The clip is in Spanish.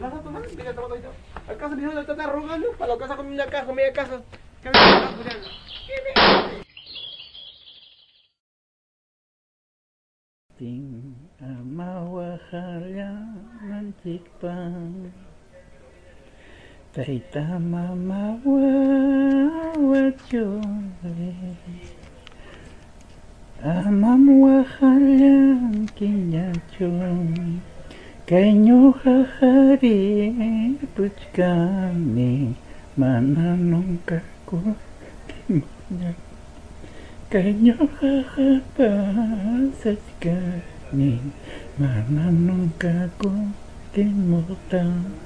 Masa tuh man, bigyan ako ito. Agka sabihin mo nagtatarungan no, palaw ka sa kumaya ka sa kami ka diyan. Ting amawahalya mantikpang Taita mamawawat yole Amawahalyang kinyachong Kanyo hahari puchkani Mananong kako kimanya Kanyo hahapasat kani Mananong kako kimutang